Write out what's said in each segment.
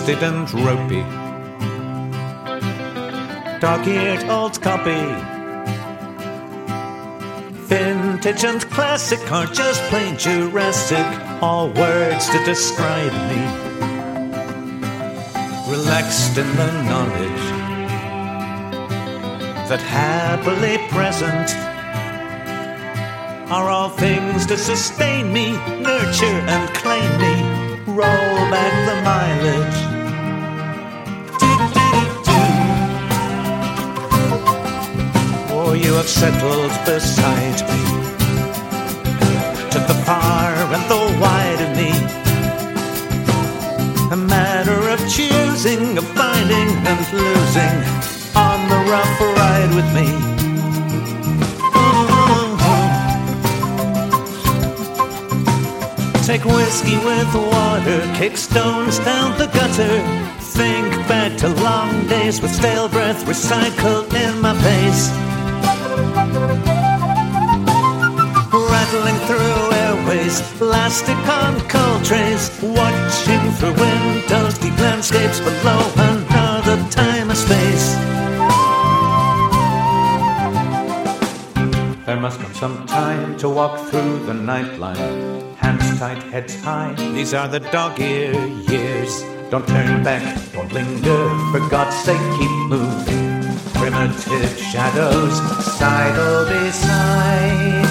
rusted and ropey, dog-eared old copy, vintage and classic, or just plain Jurassic, all words to describe me. Relaxed in the knowledge that happily present are all things to sustain me, nurture and claim me. Roll back the mileage. Oh, you have settled beside me, to the far and the wide of me. A matter of choosing, of finding and losing, on the rough ride with me. Take whiskey with water, kick stones down the gutter. Think back to long days with stale breath recycled in my face. Rattling through airways, plastic on cold trays, watching through windows, deep landscapes below another time and space. There must come some time to walk through the nightline. Hands tight, heads high, these are the dog-ear years. Don't turn back, don't linger, for God's sake keep moving. Primitive shadows, sidle beside.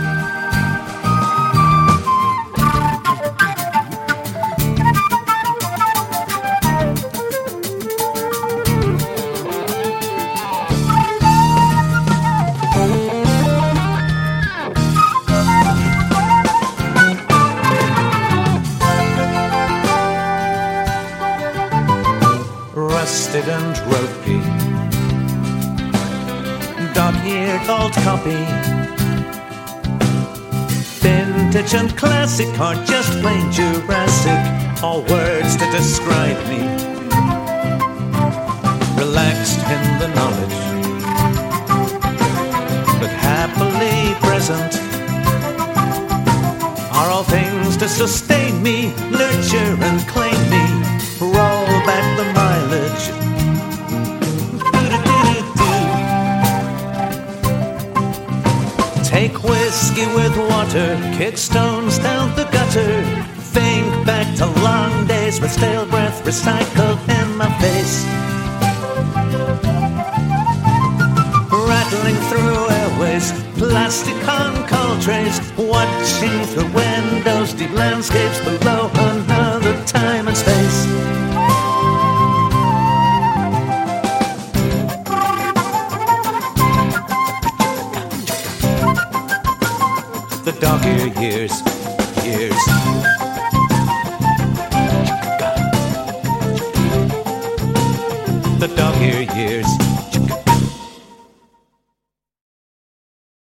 Rusted and ropey, dog-eared old copy, vintage and classic, or just plain Jurassic, all words to describe me. Relaxed in the knowledge that happily present are all things to sustain me, nurture and claim me. Roll back the mileage. Take whiskey with water, kick stones down the gutter. Think back to long days with stale breath recycled in my face. Rattling through airways, plastic on cold trays, watching through windows, deep landscapes below another time and space. The dog-ear years, years. The dog-ear years.